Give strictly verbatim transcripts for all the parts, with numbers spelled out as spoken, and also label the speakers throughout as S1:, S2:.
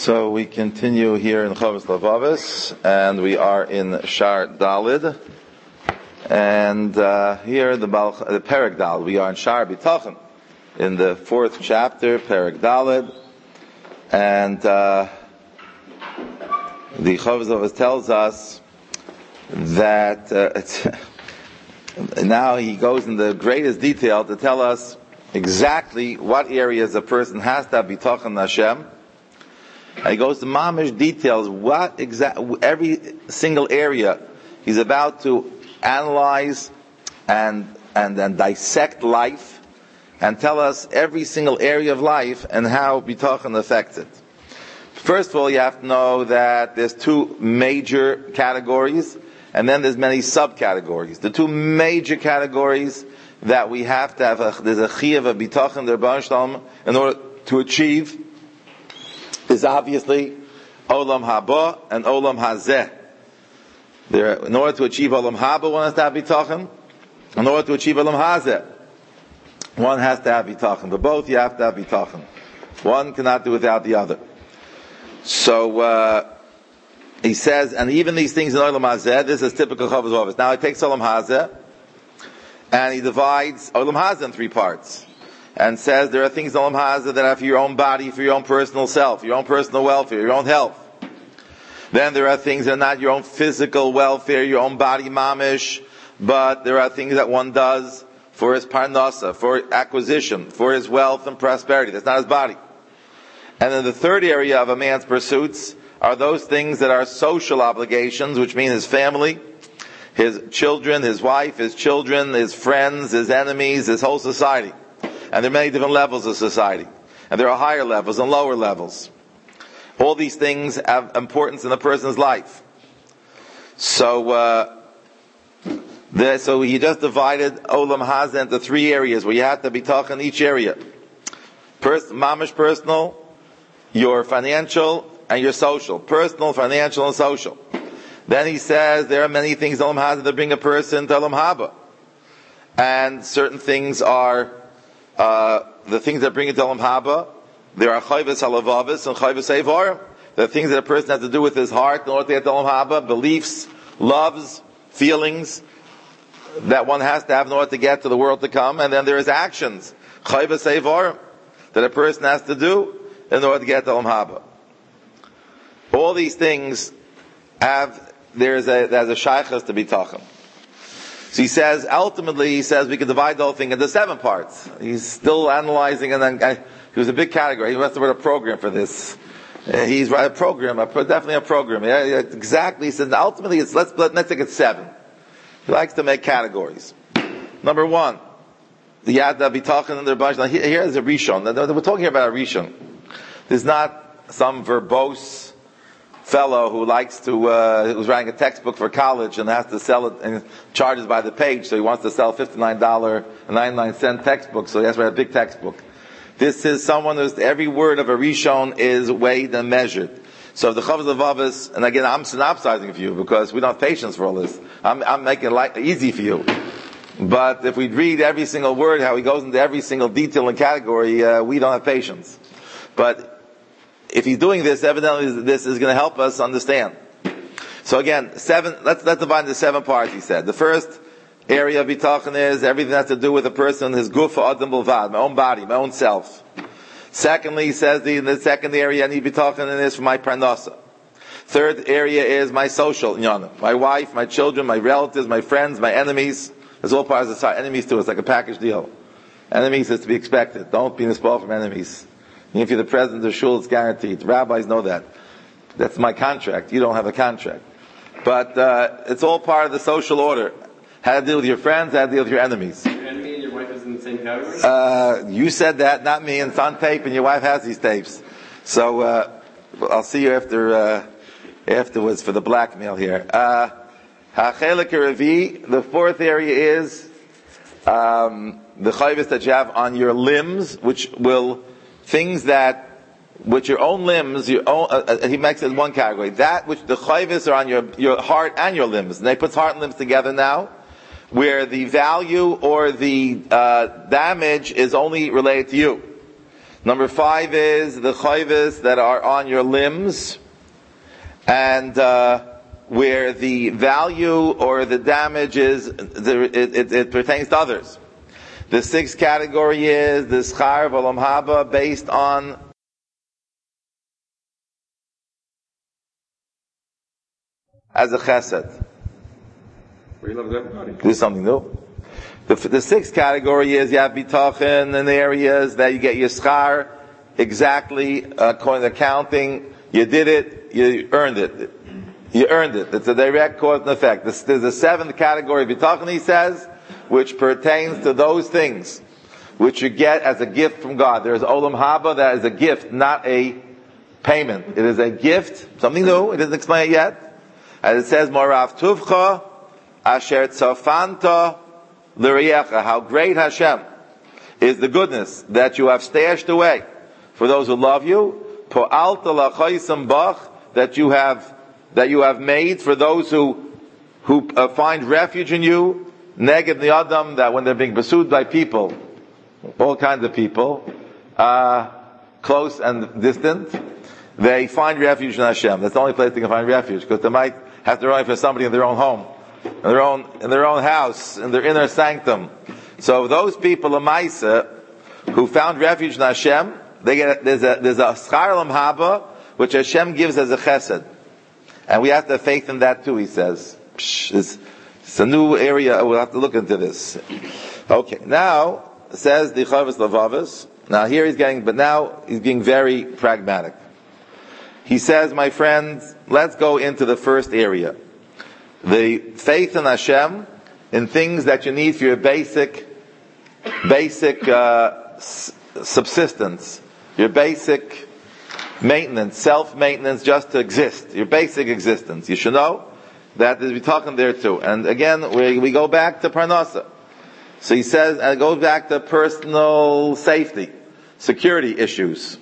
S1: So we continue here in Chovos Lavavis, and we are in Shar Dalid, and uh, here the, Bal- the Perek Dalid. We are in Shar Bitachon, in the fourth chapter, Perek Dalid, and uh, the Chovos Lavavis tells us that uh, it's now he goes in the greatest detail to tell us exactly what areas a person has to have Bitachon Hashem. And he goes to mamish details what exact every single area he's about to analyze and and and dissect life and tell us every single area of life and how bitachon affects it. First of all, you have to know that there's two major categories, and then there's many subcategories. The two major categories that we have to have a, there's a chiyuv of bitachon der Bar Shalom in order to achieve is obviously Olam Haba and Olam Hazeh. There, in order to achieve Olam Haba, one has to have bitachon. In order to achieve Olam Hazeh, one has to have bitachon. But both you have to have bitachon. One cannot do without the other. So uh, he says, and even these things in Olam Hazeh, this is typical Chovos Lavavis. Now he takes Olam Hazeh and he divides Olam Hazeh in three parts. And says there are things in Olam Hazeh that are for your own body, for your own personal self, your own personal welfare, your own health. Then there are things that are not your own physical welfare, your own body mamish, but there are things that one does for his parnasa, for acquisition, for his wealth and prosperity. That's not his body. And then the third area of a man's pursuits are those things that are social obligations, which mean his family, his children, his wife, his children, his friends, his enemies, his whole society. And there are many different levels of society. And there are higher levels and lower levels. All these things have importance in a person's life. So, uh, the, so he just divided Olam Hazeh into three areas where you have to be talking each area. Pers- mamish personal, your financial, and your social. Personal, financial, and social. Then he says there are many things in Olam Hazeh that bring a person to Olam Haba. And certain things are Uh, the things that bring it to Olam Haba, there are chayvus halavavis and chayvus eivar. There are things that a person has to do with his heart in order to get to Olam Haba, beliefs, loves, feelings that one has to have in order to get to the world to come. And then there is actions, chayvus eivar, that a person has to do in order to get to Olam Haba. All these things have, there's a, there's a shaychus to be tachem. So he says, ultimately, he says we can divide the whole thing into seven parts. He's still analyzing, and then I, he was a big category. He must have wrote a program for this. Uh, he's write a program, a, definitely a program. Yeah, yeah, exactly. He says, ultimately, it's, let's, let's take it seven. He likes to make categories. Number one, the Yad Bitachon and the bunch. Now, here, here is a Rishon. We're talking here about a Rishon. There's not some verbose fellow who likes to, uh, who's writing a textbook for college and has to sell it and charges by the page, so he wants to sell a fifty-nine dollars and ninety-nine cent textbook, so he has to write a big textbook. This is someone who's, every word of a Rishon is weighed and measured. So if the Chovos Lavavis, and again, I'm synopsizing for you because we don't have patience for all this. I'm, I'm making it like, easy for you. But if we read every single word, how he goes into every single detail and category, uh, we don't have patience. But if he's doing this, evidently this is going to help us understand. So again, seven, let's, let's divide into seven parts, he said. The first area of bitachon is everything that has to do with a person, his gufa adam bulvad, my own body, my own self. Secondly, he says the, the second area I need bitachon in is for my parnasa. Third area is my social, you know, my wife, my children, my relatives, my friends, my enemies. It's all part of the society. Enemies too, it's like a package deal. Enemies is to be expected. Don't be misbought from enemies. If you're the president of shul, it's guaranteed. Rabbis know that. That's my contract. You don't have a contract. But uh, it's all part of the social order. How to deal with your friends, how to deal with your enemies.
S2: Your enemy and your wife is in the same category?
S1: Uh, you said that, not me. And it's on tape, and your wife has these tapes. So uh, I'll see you after uh, afterwards for the blackmail here. Uh, the fourth area is um, the chayvus that you have on your limbs, which will things that, with your own limbs, your own, uh, uh, he makes it in one category. That which the chayvus are on your, your heart and your limbs. And they put heart and limbs together now, where the value or the uh, damage is only related to you. Number five is the chayvus that are on your limbs, and uh, where the value or the damage is, the, it, it, it pertains to others. The sixth category is the schar v'olam haba, based on as a chesed.
S2: We love everybody.
S1: Do something new. The, the sixth category is you have bitachon in areas that you get your schar exactly according to accounting. You did it, you earned it. You earned it. It's a direct cause and effect. This, there's a seventh category of bitachon, he says, which pertains to those things which you get as a gift from God. There's olam haba, that is a gift, not a payment. It is a gift, something new. It doesn't explain it yet. As it says, Morav tuvcha asher tzafanta l'riyecha. How great Hashem is the goodness that you have stashed away for those who love you. Po'alta l'chaysam bach, that you have that you have made for those who who uh, find refuge in you. Neged the Adam, that when they're being pursued by people, all kinds of people, uh, close and distant, they find refuge in Hashem. That's the only place they can find refuge, because they might have to run for somebody in their own home, in their own in their own house, in their inner sanctum. So those people of Maisa who found refuge in Hashem, they get there's a there's a schar olam haba which Hashem gives as a chesed, and we have to have faith in that too. He says, Psh, it's, it's a new area. We'll have to look into this. Okay, now says the Chavos Levavos. Now here he's getting, but now he's being very pragmatic. He says, my friends, let's go into the first area. The faith in Hashem, in things that you need for your basic, basic uh, subsistence, your basic maintenance, self-maintenance, just to exist, your basic existence. You should know that we're talking there too. And again, we, we go back to Parnasa. So he says, and it goes back to personal safety, security issues.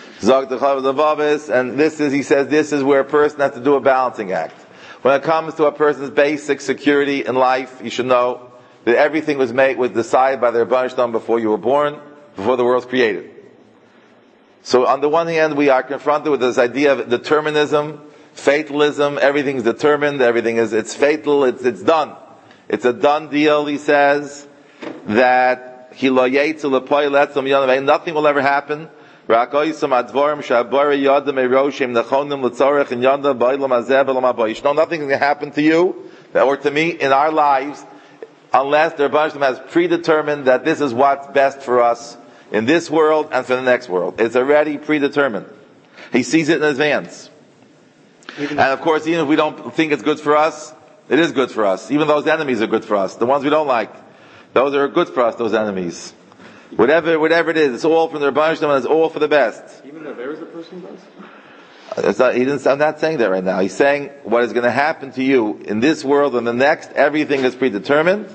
S1: And this is, he says, this is where a person has to do a balancing act. When it comes to a person's basic security in life, you should know that everything was made, was decided by the Rebbeinu Shalom before you were born, before the world was created. So on the one hand, we are confronted with this idea of determinism, fatalism, everything's determined, everything is, it's fatal, it's, it's done. It's a done deal, he says, that nothing will ever happen. No, nothing can happen to you or to me in our lives unless the Rebbeinu Shalom has predetermined that this is what's best for us in this world and for the next world. It's already predetermined. He sees it in advance. And of course, even if we don't think it's good for us, it is good for us. Even those enemies are good for us. The ones we don't like, those are good for us, those enemies. Whatever, whatever it is, it's all from the Rebbeinu Shalom and it's all for the best.
S2: Even the errors a person does?
S1: It's not, he didn't, I'm not saying that right now. He's saying what is going to happen to you in this world and the next, everything is predetermined.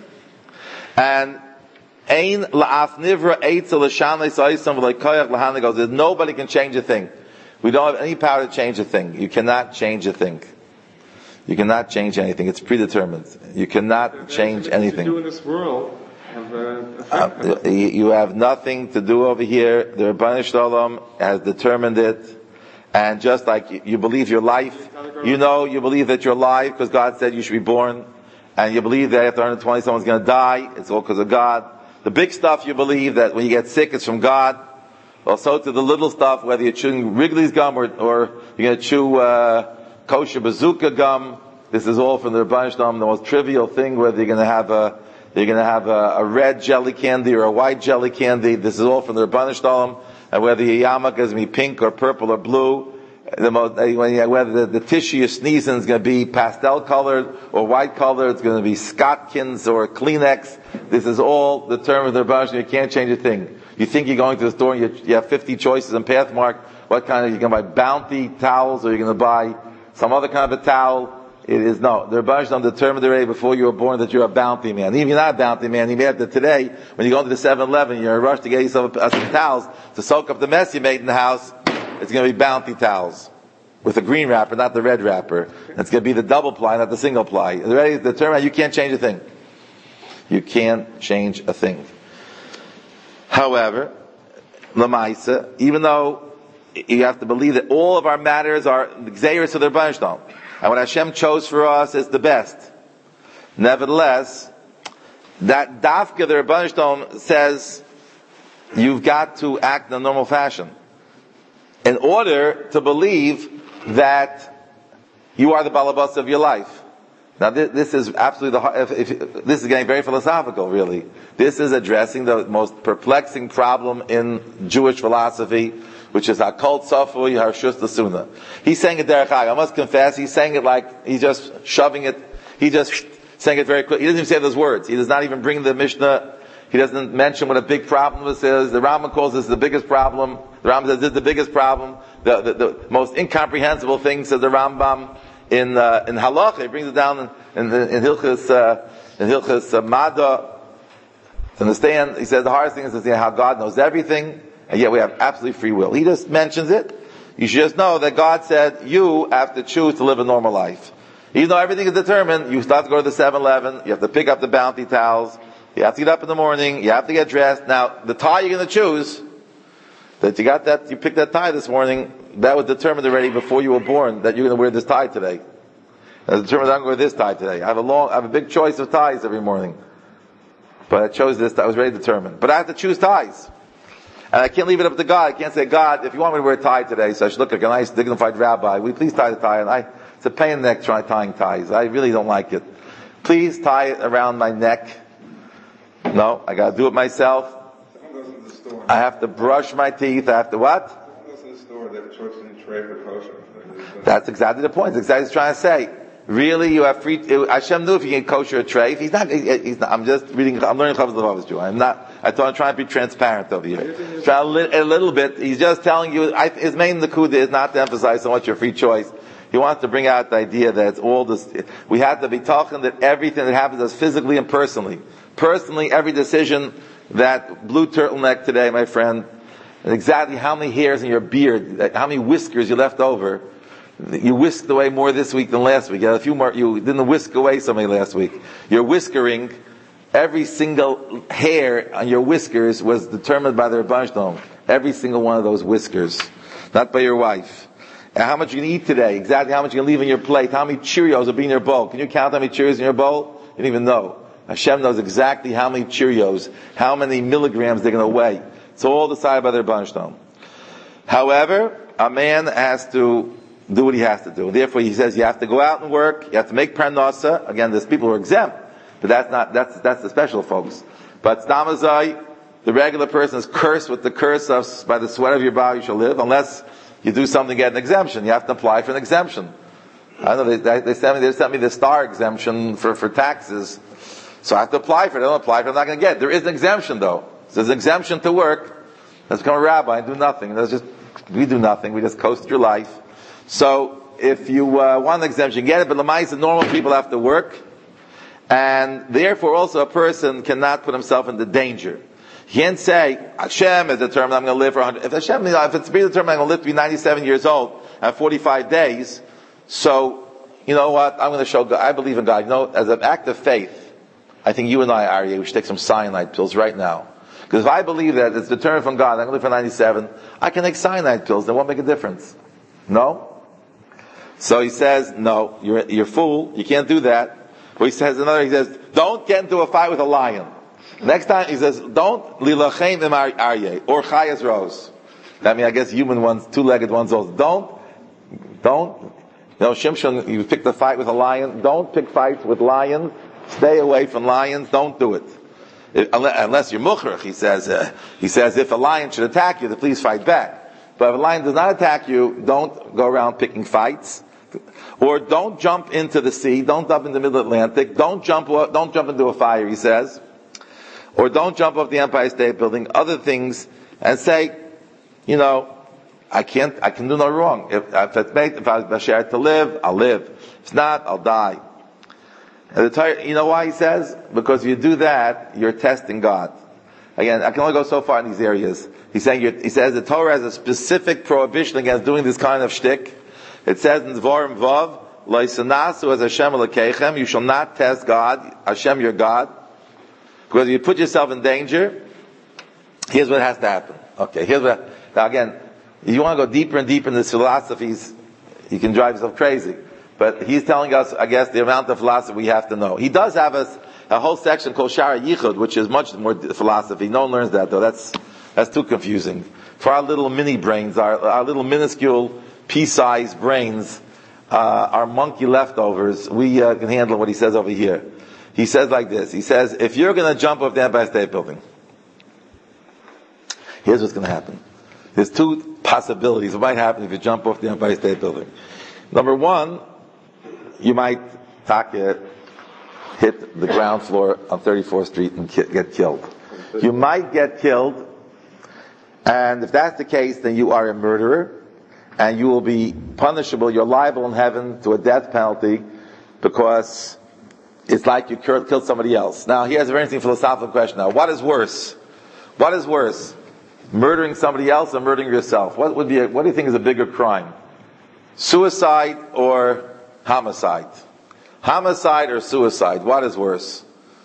S1: And Ein la'af nivra eitz l'shanei sa'isam v'lei koyach l'hanei goes, nobody can change a thing. We don't have any power to change a thing. You cannot change a thing. You cannot change anything. It's predetermined. You cannot change anything.
S2: What you do in this world have a
S1: uh, you, you have nothing to do over here. The Rebbeinu Shalom has determined it. And just like you, you believe your life, you know, you believe that you're alive because God said you should be born. And you believe that after one hundred twenty someone's going to die. It's all because of God. The big stuff you believe that when you get sick it's from God. Also to the little stuff, whether you're chewing Wrigley's gum or, or you're going to chew uh, kosher bazooka gum, this is all from the Rebbeinu Shalom. The most trivial thing, whether you're going to have a you're going to have a, a red jelly candy or a white jelly candy, this is all from the Rebbeinu Shalom. And whether your yarmulke is going to be pink or purple or blue, the most, whether the, the tissue you're sneezing is going to be pastel colored or white colored, it's going to be Scotkins or Kleenex. This is all determined by the Rebbeinu Shalom. You can't change a thing. You think you're going to the store and you, you have fifty choices in Pathmark. What kind of, you're going to buy Bounty towels or you're going to buy some other kind of a towel? It is no. The Rebbeinu Shalom determined already before you were born that you're a bounty man. Even if you're not a bounty man, even after today, when you go into the seven eleven, you're in a rush to get yourself some towels to soak up the mess you made in the house. It's going to be bounty towels with a green wrapper, not the red wrapper. It's going to be the double ply, not the single ply. It's already determined. You can't change a thing. You can't change a thing. However, Lamaisa, even though you have to believe that all of our matters are Gzeiros of the Rebbeinu Shalom, and what Hashem chose for us is the best. Nevertheless, that Dafka, the Rebbeinu Shalom says, you've got to act in a normal fashion in order to believe that you are the balabas of your life. Now, this, this is absolutely the. If, if, this is getting very philosophical, really. This is addressing the most perplexing problem in Jewish philosophy, which is Hakol Tzafui Harshus L'Suna. He's saying it derech Hag. I must confess, he's saying it like he's just shoving it. He's just saying it very quickly. He doesn't even say those words. He does not even bring the Mishnah. He doesn't mention what a big problem this is. The Rambam calls this the biggest problem. The Rambam says this is the biggest problem. The, the, the most incomprehensible thing, says the Rambam. In uh, in Halacha, he brings it down in in, in Hilchas uh, in Hilchas uh, Mada. To understand, he says the hardest thing is to understand how God knows everything, and yet we have absolute free will. He just mentions it. You should just know that God said you have to choose to live a normal life. Even though everything is determined, you still have to go to the seven eleven, you have to pick up the bounty towels, you have to get up in the morning, you have to get dressed. Now, the tie you're going to choose, that you got that, you picked that tie this morning, that was determined already before you were born that you're going to wear this tie today. That's determined that I'm going to wear this tie today. I have a long, I have a big choice of ties every morning. But I chose this, I was already determined. But I have to choose ties. And I can't leave it up to God. I can't say, God, if you want me to wear a tie today, so I should look like a nice, dignified rabbi, will you please tie the tie? And I, it's a pain in the neck trying tying ties. I really don't like it. Please tie it around my neck. No, I gotta do it myself. I have to brush my teeth. I have to what? That's exactly the point. That's exactly what he's trying to say. Really, you have free. Hashem knew if you can kosher a tray. If he's not, he's not. I'm just reading. I'm learning Chavos Levavos Jew. I'm not. I thought I'm trying to be transparent over here. Try a, li- a little bit. He's just telling you. I, his main nakuda is not to emphasize so much your free choice. He wants to bring out the idea that it's all this. We have to be talking that everything that happens is physically and personally. Personally, every decision. That blue turtleneck today, my friend, and exactly how many hairs in your beard, how many whiskers you left over. You whisked away more this week than last week. You had a few more. You didn't whisk away so many last week. You're whiskering. Every single hair on your whiskers was determined by the Rebbeinu Shalom. Every single one of those whiskers, not by your wife. And how much you can eat today? Exactly how much you can leave in your plate? How many Cheerios will be in your bowl? Can you count how many Cheerios in your bowl? You don't even know. Hashem knows exactly how many Cheerios, how many milligrams they're going to weigh. It's all decided by the Rebbeinu Shalom. However, a man has to do what he has to do. Therefore, he says you have to go out and work. You have to make parnasa. Again, there's people who are exempt, but that's not that's that's the special folks. But stamazai, the regular person is cursed with the curse of by the sweat of your body you shall live, unless you do something to get an exemption. You have to apply for an exemption. I know they, they sent me they sent me the star exemption for for taxes. So I have to apply for it. I don't apply for it, I'm not going to get it. There is an exemption, though. There's an exemption to work. Let's become a rabbi and do nothing. Let's just, we do nothing. We just coast your life. So, if you uh, want an exemption, get it. But Lamais, normal people have to work. And therefore, also, a person cannot put himself into danger. He can't say, Hashem is determined I'm going to live for one hundred. If Hashem, if it's predetermined I'm going to live to be ninety-seven years old and forty-five days, so, you know what? I'm going to show God. I believe in God. You know, as an act of faith, I think you and I, Aryeh, we should take some cyanide pills right now. Because if I believe that it's determined from God, I'm going to live for ninety-seven, I can take cyanide pills, they won't make a difference. No? So he says, no, you're, you're a fool, you can't do that. Or he says another, he says, don't get into a fight with a lion. Next time he says, don't, lilachem im Aryeh, or chayas rose. That means, I guess, human ones, two-legged ones also. Don't, don't, you know, Shimshon, you picked a fight with a lion, don't pick fights with lions. Stay away from lions. Don't do it. If, unless you're mukhrach, he says. Uh, he says if a lion should attack you, then please fight back. But if a lion does not attack you, don't go around picking fights, or don't jump into the sea. Don't jump in the middle Atlantic. Don't jump. Don't jump into a fire. He says, or don't jump off the Empire State Building. Other things, and say, you know, I can't. I can do no wrong. If, if it's made, if I was bashar to live, I'll live. If it's not, I'll die. And the Torah, you know why he says? Because if you do that, you're testing God. Again, I can only go so far in these areas. He's saying, you're, he says the Torah has a specific prohibition against doing this kind of shtick. It says in Dvarim Vav, Loisanasu as Hashem Elokeichem, you shall not test God, Hashem your God. Because if you put yourself in danger, Here's what has to happen. Okay, here's what, now again, if you want to go deeper and deeper in these philosophies, you can drive yourself crazy. But he's telling us, I guess, the amount of philosophy we have to know. He does have a, a whole section called Shara Yichud, which is much more philosophy. No one learns that though. That's, that's too confusing. For our little mini brains, our, our little minuscule pea-sized brains, uh, our monkey leftovers, we uh, can handle what he says over here. He says like this. He says, if you're going to jump off the Empire State Building, here's what's going to happen. There's two possibilities. What might happen if you jump off the Empire State Building? Number one, you might taka, hit the ground floor on thirty-fourth Street and ki- get killed. You might get killed, and if that's the case, then you are a murderer, and you will be punishable. You're liable in heaven to a death penalty because it's like you killed somebody else. Now, here's a very interesting philosophical question. Now, what is worse? What is worse? Murdering somebody else or murdering yourself? What would be? A, what do you think is a bigger crime? Suicide or homicide? Homicide or suicide? What is worse?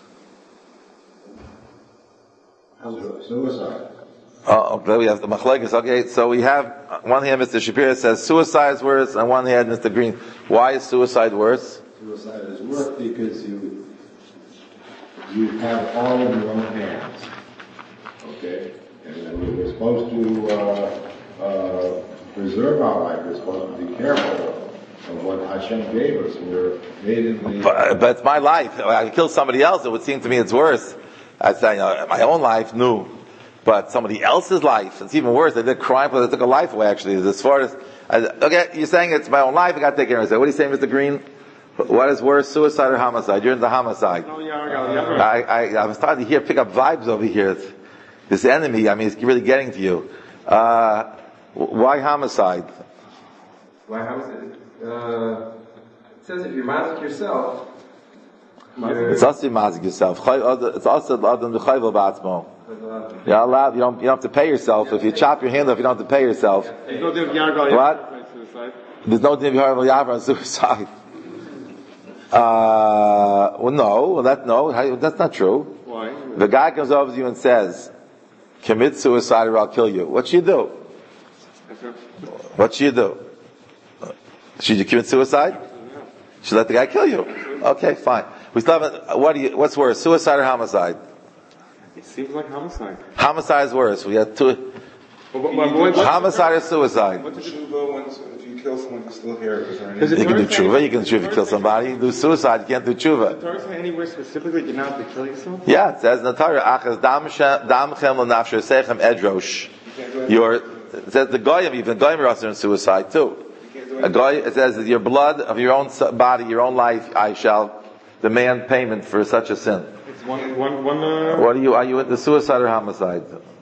S3: Suicide.
S1: Oh, okay, we have the machlekes. Okay, so we have on one hand Mister Shapiro says suicide is worse, and on one hand Mister Green. Why is suicide worse?
S3: Suicide is worse because you you have all in your own hands. Okay, and we're supposed to uh, uh, preserve our life. We're supposed to be careful of what Hashem gave us. We're made in the.
S1: But, but it's my life. If I kill somebody else, it would seem to me it's worse. I say, you know, my own life, no. But somebody else's life, it's even worse. They did crime because they took a life away, actually. As far as, okay, you're saying it's my own life, I gotta take care of it. What are you saying, Mister Green? What is worse, suicide or homicide? You're in the homicide.
S2: Oh, yeah, yeah, yeah.
S1: I, I, I'm starting to hear, pick up vibes over here. This enemy, I mean, it's really getting to you. Uh, why homicide?
S4: Why homicide? Uh, it says if you're mazik yourself,
S1: it's also mazik yourself. It's also adam the chayvel ba'atzmo. You're allowed. You don't. You don't have to pay yourself. If you chop your hand off, you don't have to pay yourself.
S2: There's no din of Yargal
S1: What?
S2: suicide.
S1: There's no din of Yargal on suicide. Uh, well, no. Well, that no. How, that's not true.
S2: Why?
S1: The guy comes over to you and says, "Commit suicide, or I'll kill you." What should you do? What should you do? Should you commit suicide? Should let the guy kill you? Okay, fine. We still haven't. What do you? What's worse, suicide or homicide?
S2: It seems like homicide.
S1: Homicide is worse. We have two.
S2: But, but, but, what, what,
S1: homicide or suicide?
S2: What
S5: What's the tshuva when if you kill someone who's still here? Is there any?
S2: Does it-
S1: You can do
S2: Torah say-
S1: tshuva. You can do tshuva if you kill somebody. You do suicide. You can't do
S2: Does
S1: tshuva.
S2: the Torah say anywhere specifically you're not to kill yourself?
S1: Yeah, it says in the Torah, "Achas damchem l'nafsher sechem edrosh." Your it says the goyim, even goyim are also in suicide too. A goy, it says your blood of your own body, your own life, I shall demand payment for such a sin.
S2: It's one, one, one, uh,
S1: What are you? Are you into suicide or homicide?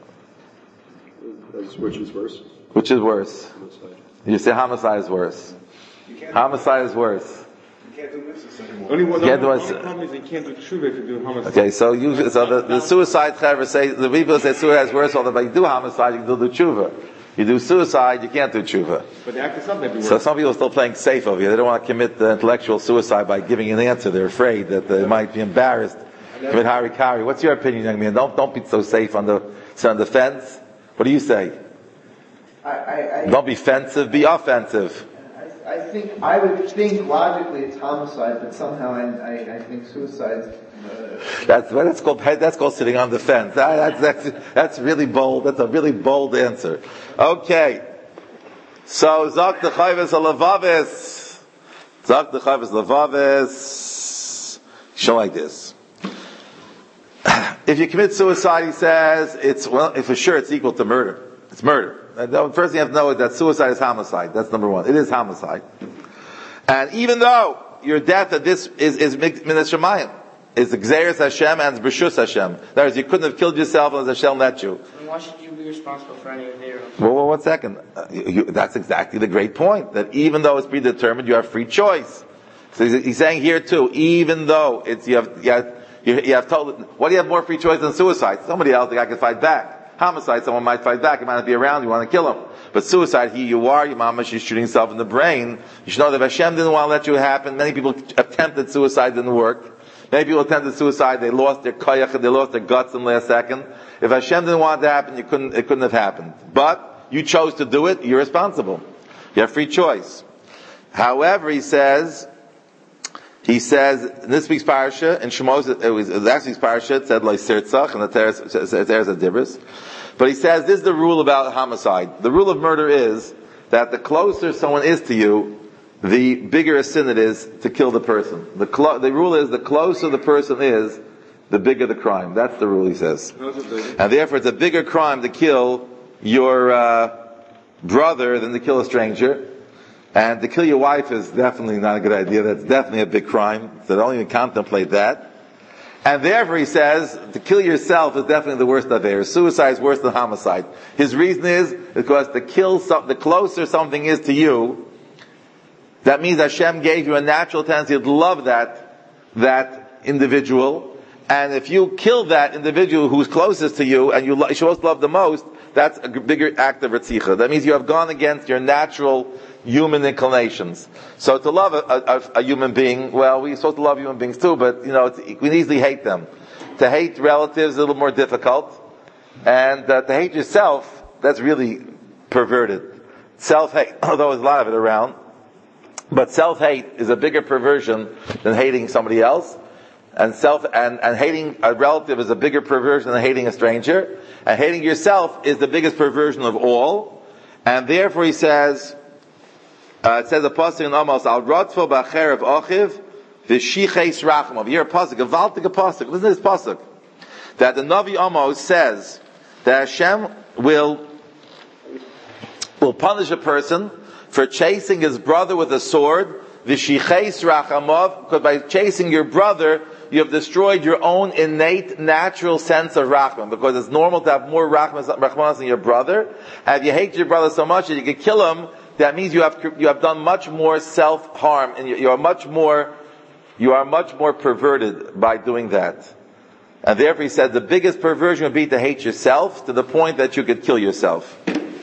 S5: Which is worse?
S1: Which is worse?
S5: Homicide.
S1: You say homicide is worse.
S5: You can't,
S1: Homicide is worse.
S5: you can't do mitzvahs anymore.
S2: only one,
S1: Can't
S2: the
S1: do
S2: only
S1: it.
S2: problem is you can't do tshuva if you do homicide.
S1: Okay, so you, so the, the suicide chaver say, the people say suicide is worse, although if you do homicide, you can do tshuva. You do suicide, you can't do tshuva.
S2: But the act itself may be worse.
S1: So some people are still playing safe over here. They don't want to commit the intellectual suicide by giving an answer. They're afraid that they might be embarrassed. Commit harikari. What's your opinion, young man? Don't, don't be so safe on the, so on the fence. What do you say?
S6: I, I, I,
S1: Don't be offensive, be offensive.
S6: I, I think, I would think logically it's homicide, but somehow I, I, I think suicide's, uh,
S1: That's what that's called. That's called sitting on the fence. That- That's that's that's really bold. That's a really bold answer. Okay. So zok the chayves lavavis. Zok the chayves lavavis. Show like this. If you commit suicide, he says it's well. If for sure, it's equal to murder. It's murder. And the first thing you have to know is that suicide is homicide. That's number one. It is homicide. And even though your death at this is is minas shemayim, is the Gzeres Hashem and B'Shus Hashem. That is, you couldn't have killed yourself unless Hashem let you.
S7: And why should you be responsible for any of their?
S1: Well, well one second. Uh, you, you, that's exactly the great point. That even though it's predetermined, you have free choice. So he's, he's saying here too, even though it's you have you have, you, you have told, what do you have more free choice than suicide? Somebody else, the guy can fight back. Homicide, someone might fight back. He might not be around. You want to kill him. But suicide, here you are. Your mama, she's shooting herself in the brain. You should know that if Hashem didn't want to let you happen. Many people attempted suicide, didn't work. Many people attempted suicide, they lost their koyach, they lost their guts in the last second. If Hashem didn't want it to happen, you couldn't, it couldn't have happened. But you chose to do it, you're responsible. You have free choice. However, he says, he says, in this week's parasha, in Shemos, it was, it was last week's parasha, it said, like Sirtzach, and the Teres of Dibris. But he says, this is the rule about homicide. The rule of murder is that the closer someone is to you, the bigger a sin it is to kill the person. The, clo- the rule is, the closer the person is, the bigger the crime. That's the rule, he says. And therefore, it's a bigger crime to kill your uh, brother than to kill a stranger. And to kill your wife is definitely not a good idea. That's definitely a big crime. So don't even contemplate that. And therefore, he says, to kill yourself is definitely the worst of errors. Suicide is worse than homicide. His reason is because to kill some, the closer something is to you, that means Hashem gave you a natural tendency to love that, that individual. And if you kill that individual who's closest to you, and you lo- you're supposed to love the most, that's a bigger act of Ritzicha. That means you have gone against your natural human inclinations. So to love a, a, a human being, well, we're supposed to love human beings too, but, you know, it's, we can easily hate them. To hate relatives is a little more difficult. And uh, to hate yourself, that's really perverted. Self-hate, although there's a lot of it around. But self-hate is a bigger perversion than hating somebody else. And self, and, and hating a relative is a bigger perversion than hating a stranger. And hating yourself is the biggest perversion of all. And therefore he says, uh, it says a pasuk in Amos, Al Rotfo B'Acherev Ochiv V'Shiches Rachmav. Here a pasuk, a Valtik a pasuk. Listen to this pasuk. That the Navi Amos says that Hashem will, will punish a person for chasing his brother with a sword, v'shiches rachamov, because by chasing your brother, you have destroyed your own innate, natural sense of rachman, because it's normal to have more rachmanas than your brother. And if you hate your brother so much that you can kill him, that means you have you have done much more self-harm, and you, you are much more you are much more perverted by doing that. And therefore he said the biggest perversion would be to hate yourself to the point that you could kill yourself.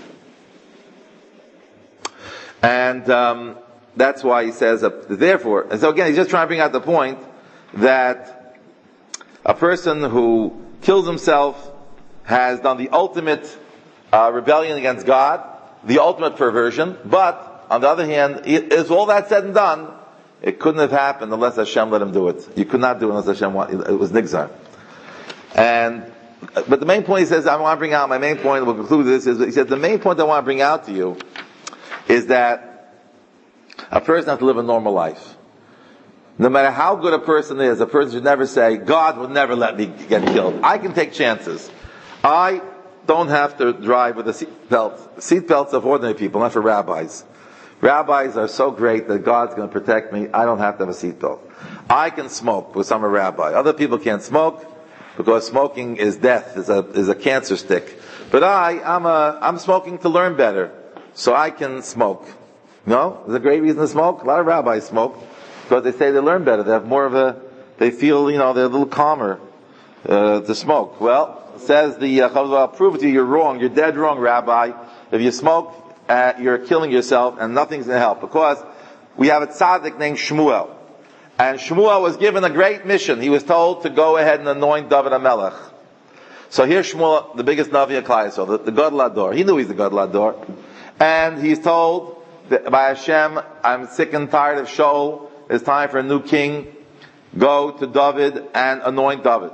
S1: And um, that's why he says, uh, therefore, and so again, he's just trying to bring out the point that a person who kills himself has done the ultimate uh, rebellion against God, the ultimate perversion, but on the other hand, if all that said and done, it couldn't have happened unless Hashem let him do it. You could not do it unless Hashem wanted, it was nigzar. And, but the main point he says, I want to bring out, my main point, we'll conclude this, is, he said, the main point I want to bring out to you is that a person has to live a normal life. No matter how good a person is, a person should never say, God will never let me get killed. I can take chances. I don't have to drive with a seatbelt. Seatbelts are for ordinary people, not for rabbis. Rabbis are so great that God's going to protect me. I don't have to have a seatbelt. I can smoke because I'm a rabbi. Other people can't smoke because smoking is death, is a, is a cancer stick. But I, I'm a, I'm smoking to learn better. So I can smoke. No? There's a great reason to smoke. A lot of rabbis smoke because they say they learn better. They have more of a, they feel, you know, they're a little calmer, uh, to smoke. Well, says the, uh, I'll prove it to you, you're wrong. You're dead wrong, Rabbi. If you smoke, uh, you're killing yourself and nothing's going to help. Because we have a tzaddik named Shmuel. And Shmuel was given a great mission. He was told to go ahead and anoint David HaMelech. So here's Shmuel, the biggest Navi of Klal Yisrael, the, the Gadol Hador. He knew he's the Gadol Hador. And he's told that by Hashem, I'm sick and tired of Shaul. It's time for a new king. Go to David and anoint David.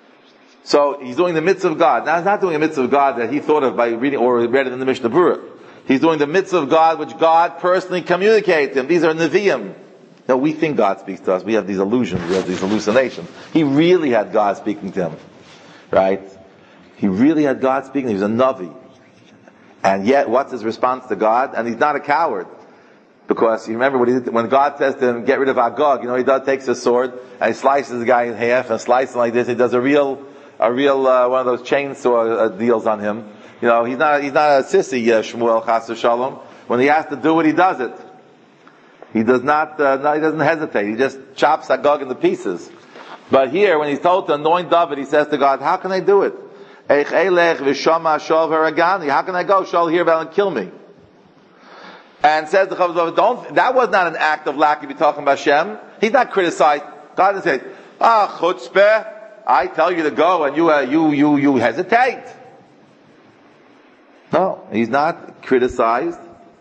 S1: So he's doing the mitzvah of God. Now he's not doing a mitzvah of God that he thought of by reading or read it in the Mishnah Berurah. He's doing the mitzvah of God which God personally communicates to him. These are Nevi'im. Now we think God speaks to us. We have these illusions. We have these hallucinations. He really had God speaking to him. Right? He really had God speaking. He was a Navi. And yet, what's his response to God? And he's not a coward. Because you remember what he did, when God says to him, get rid of Agag, you know, he does, takes his sword, and he slices the guy in half, and slices him like this, he does a real, a real, uh, one of those chainsaw uh, deals on him. You know, he's not, he's not a sissy, uh, Shmuel, chas v'shalom. When he has to do it, he does it. He does not, uh, no, he doesn't hesitate, he just chops Agag into pieces. But here, when he's told to anoint David, he says to God, how can I do it? How can I go? Shaul hear about and kill me. And says the Chav, don't, that was not an act of lack if you're talking about Hashem. He's not criticized. God didn't say, Ah, chutzpah, I tell you to go and you, uh, you, you, you hesitate. No, he's not criticized.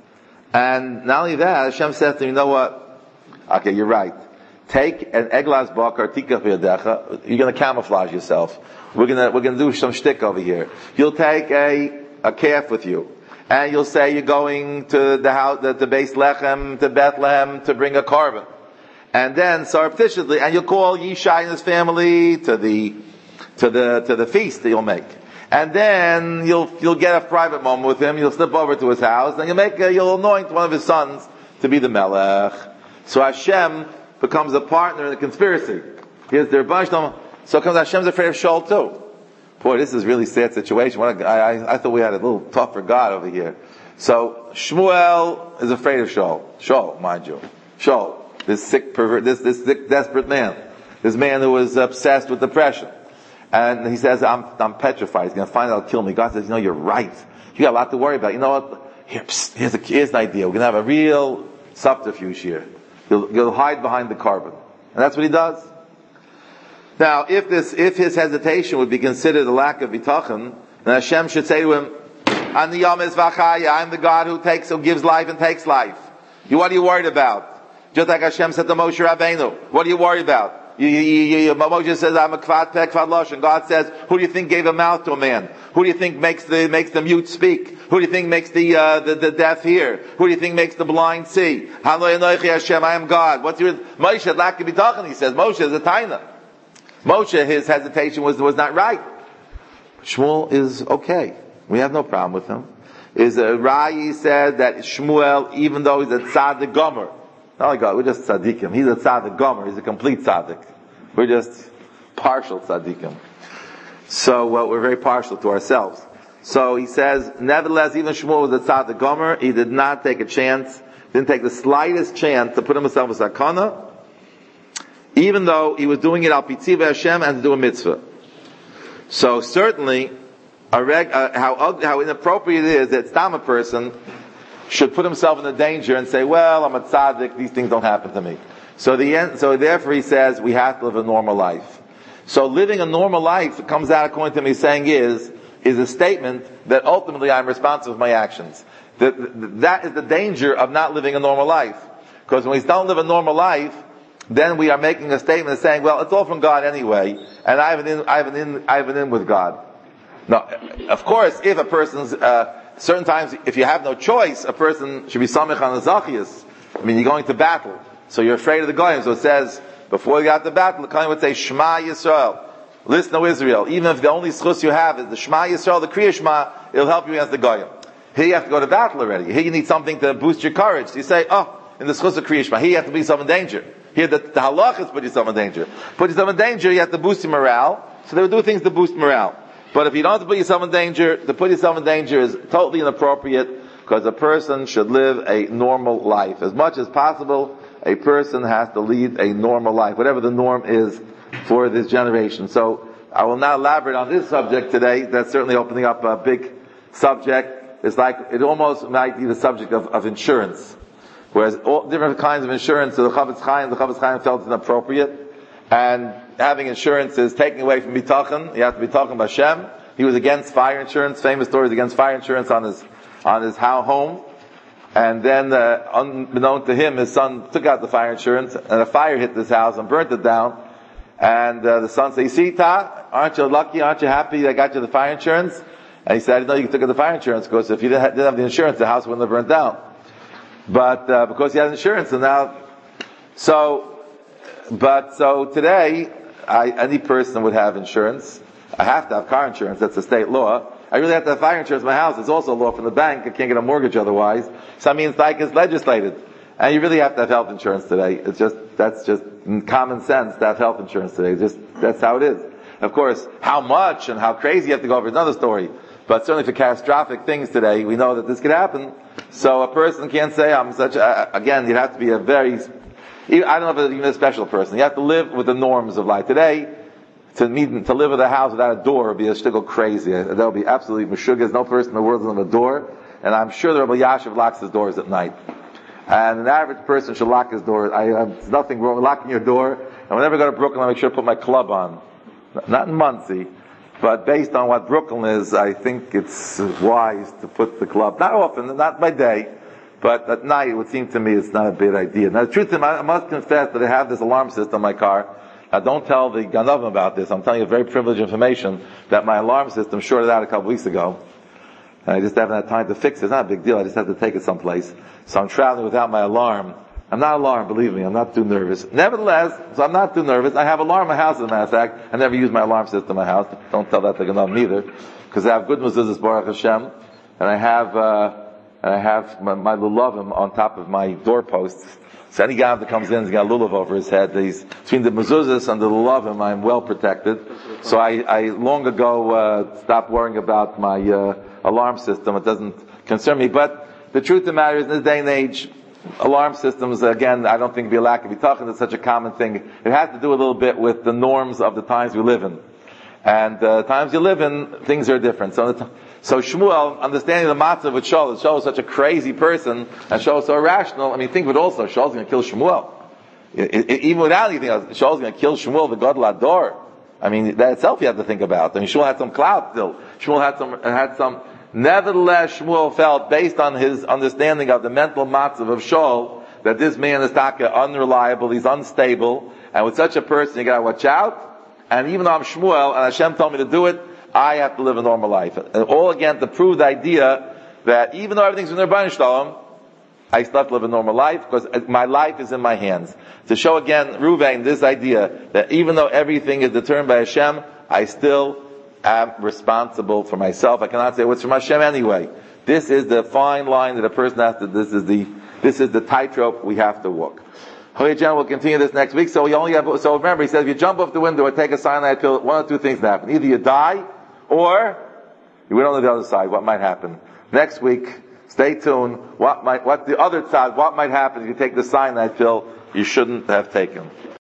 S1: And not only that, Hashem says to him, you know what? Okay, you're right. Take an eglas bakar tikach v'yadecha. You're going to camouflage yourself. We're going to we're going to do some shtick over here. You'll take a a calf with you, and you'll say you're going to the house, to Beis Lechem, to Bethlehem, to bring a carbon, and then surreptitiously, and you'll call Yishai and his family to the to the to the feast that you'll make. And then you'll you'll get a private moment with him. You'll slip over to his house, and you'll make a, you'll anoint one of his sons to be the melech. So Hashem becomes a partner in the conspiracy. Here's their bunch. So comes Hashem's afraid of Shaul too. Boy, this is a really sad situation. What a, I, I, I thought we had a little tougher God over here. So Shmuel is afraid of Shaul. Shaul, mind you, Shaul, this sick pervert, this this sick desperate man, this man who was obsessed with depression. And he says, I'm, I'm petrified. He's going to find out, kill me. God says, you know, you're right. You got a lot to worry about. You know what? Here, psst, here's, a, here's an idea. We're going to have a real subterfuge here. You'll, you'll hide behind the carbon. And that's what he does. Now, if this, if his hesitation would be considered a lack of bitachon, then Hashem should say to him, Ani Yom Vachaya, I'm the God who takes, who gives life and takes life. You, what are you worried about? Just like Hashem said to Moshe Rabbeinu, what are you worried about? You, you, you, you, Moshe says, I'm a kvad peh, kvad losh. And God says, who do you think gave a mouth to a man? Who do you think makes the, makes the mute speak? Who do you think makes the, uh, the, the deaf hear? Who do you think makes the blind see? Hanoi Anochi Hashem, I am God. What's your, Moshe, lack of bitachon, he says. Moshe is a taina. Moshe, his hesitation was, was not right. Shmuel is okay. We have no problem with him. Is, uh, Rai said that Shmuel, even though he's a tzaddik gomer, not like God, we're just tzaddikim. He's a tzaddik gomer. He's a complete tzaddik. We're just partial tzaddikim. So uh, we're very partial to ourselves. So he says, nevertheless, even Shmuel was a tzaddik gomer. He did not take a chance, didn't take the slightest chance to put himself in sakana, even though he was doing it al pitziva Hashem and to do a mitzvah. So certainly, a reg, uh, how how inappropriate it is that stam a person should put himself in a danger and say, well, I'm a tzaddik, these things don't happen to me. So the end, so therefore he says we have to live a normal life. So living a normal life, it comes out according to me saying is, is a statement that ultimately I'm responsible for my actions. That, that is the danger of not living a normal life. Because when we don't live a normal life, then we are making a statement saying, well, it's all from God anyway, and I have an in, I have an in, I have an in with God. No, of course, if a person's, uh, certain times, if you have no choice, a person should be samech on the zachias. I mean, you're going to battle, so you're afraid of the goyim. So it says, before you got to battle, the kohen would say, Shema Yisrael. Listen to Israel. Even if the only schus you have is the Shema Yisrael, the Kriya Shema, it'll help you against the goyim. Here you have to go to battle already. Here you need something to boost your courage. So you say, oh, in the schus of Kriya Shema, here you have to put yourself in danger. Here the, the halachas put yourself in danger. Put yourself in danger, you have to boost your morale. So they would do things to boost morale. But if you don't have to put yourself in danger, to put yourself in danger is totally inappropriate, because a person should live a normal life. As much as possible, a person has to lead a normal life, whatever the norm is for this generation. So, I will not elaborate on this subject today. That's certainly opening up a big subject. It's like, it almost might be the subject of, of insurance. Whereas all different kinds of insurance, so the Chavetz Chaim, the Chavetz Chaim felt inappropriate. And having insurance is taking away from bitachon. You have to be talking about Hashem. He was against fire insurance. Famous stories against fire insurance on his on his home. And then, uh, unbeknown to him, his son took out the fire insurance, and a fire hit this house and burnt it down. And uh, the son said, "You see, Ta, aren't you lucky? Aren't you happy that I got you the fire insurance?" And he said, "I didn't know you took out the fire insurance, because if you didn't have, didn't have the insurance, the house wouldn't have burnt down." But uh, because he had insurance, and now, so. But so today, I, any person would have insurance. I have to have car insurance. That's a state law. I really have to have fire insurance in my house. It's also a law from the bank. I can't get a mortgage otherwise. So I mean, it's like it's legislated. And you really have to have health insurance today. It's just, that's just common sense to have health insurance today. It's just, that's how it is. Of course, how much and how crazy you have to go over is another story. But certainly for catastrophic things today, we know that this could happen. So a person can't say, I'm such a, again, you'd have to be a very, I don't know if it's even a special person. You have to live with the norms of life. Today, to meet, to live in a house without a door would be a shtickle crazy. That would be absolutely meshuggah. No person in the world doesn't have a door. And I'm sure the Rabbi Yashiv locks his doors at night. And an average person should lock his door. I have nothing wrong with locking your door. and whenever I go to Brooklyn, I make sure to put my club on. Not in Muncie, but based on what Brooklyn is, I think it's wise to put the club. Not often, not by day, but at night it would seem to me it's not a bad idea. Now the truth is, I must confess that I have this alarm system in my car. Now don't tell the Ganovim about this. I'm telling you very privileged information that my alarm system shorted out a couple weeks ago. And I just haven't had time to fix it. It's not a big deal. I just have to take it someplace. So I'm traveling without my alarm. I'm not alarmed, believe me. I'm not too nervous. Nevertheless, so I'm not too nervous. I have alarm in my house, as a matter of fact. I never use my alarm system in my house. Don't tell that to Ganovim either. Because I have good mezuzahs, Baruch Hashem. And I have, uh, and I have my, my lulavim on top of my doorposts. So any guy that comes in has got a lulav over his head. He's, between the mezuzahs and the lulavim, I'm well protected. So I, I long ago, uh, stopped worrying about my, uh, alarm system. It doesn't concern me. But the truth of the matter is, in this day and age, alarm systems, again, I don't think it'd be a lack of talking. It's such a common thing. It has to do a little bit with the norms of the times we live in. And uh, times you live in, things are different. So, t- so Shmuel, understanding the matzah with Shaul, Shaul is such a crazy person, and Shaul is so irrational. I mean, think of it also. Shaul's going to kill Shmuel. It, it, even without anything else, Shaul's going to kill Shmuel, the God Lador. I mean, that itself you have to think about. I mean, Shmuel had some clout still. Shmuel had some, had some, nevertheless, Shmuel felt, based on his understanding of the mental matzav of Shaul, that this man is taka unreliable, he's unstable, and with such a person you gotta watch out. And even though I'm Shmuel, and Hashem told me to do it, I have to live a normal life. And all again to prove the idea that even though everything's in their Rebbeinu Shalom, I still have to live a normal life, because my life is in my hands. To show again, Ruvain, this idea that even though everything is determined by Hashem, I still am responsible for myself. I cannot say what's from Hashem anyway. This is the fine line that a person has to, this is the, this is the tightrope we have to walk. Okay, Jen, we'll continue this next week. So we only have, so remember, he says, if you jump off the window or take a cyanide pill, one or two things can happen. Either you die, or we don't know the other side, what might happen. Next week, stay tuned, what might, what the other side, what might happen if you take the cyanide pill you shouldn't have taken.